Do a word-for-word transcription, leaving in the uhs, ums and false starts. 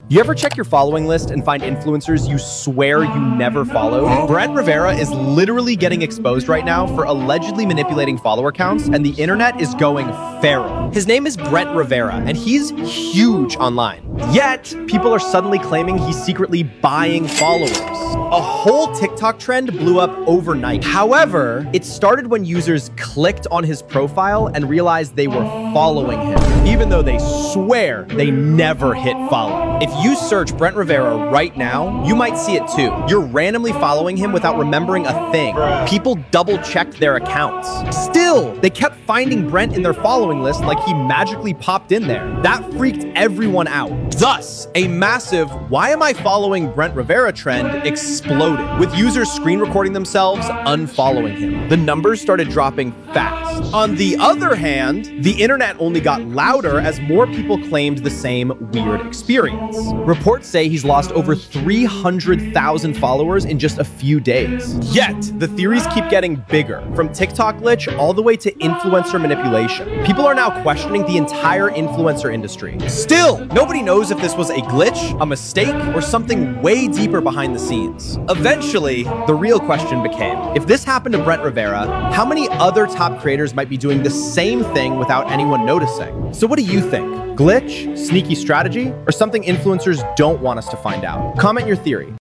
You ever check your following list and find influencers you swear you never followed? Brent Rivera is literally getting exposed right now for allegedly manipulating follower counts, and the internet is going feral. His name is Brent Rivera, and he's huge online. Yet, people are suddenly claiming he's secretly buying followers. A whole TikTok trend blew up overnight. However, it started when users clicked on his profile and realized they were following him, even though they swear they never hit follow. If you search Brent Rivera right now, you might see it too. You're randomly following him without remembering a thing. People double checked their accounts. Still, they kept finding Brent in their following list like he magically popped in there. That freaked everyone out. Thus, a massive "why am I following Brent Rivera" trend exploded, with users screen recording themselves unfollowing him. The numbers started dropping fast. On the other hand, the internet only got louder as more people claimed the same weird experience. Reports say he's lost over three hundred thousand followers in just a few days. Yet, the theories keep getting bigger, from TikTok glitch all the way to influencer manipulation. People are now questioning the entire influencer industry. Still, nobody knows if this was a glitch, a mistake, or something way deeper behind the scenes. Eventually, the real question became, if this happened to Brent Rivera, how many other top creators might be doing the same thing without anyone noticing? So what do you think? Glitch, sneaky strategy, or something influencers don't want us to find out? Comment your theory.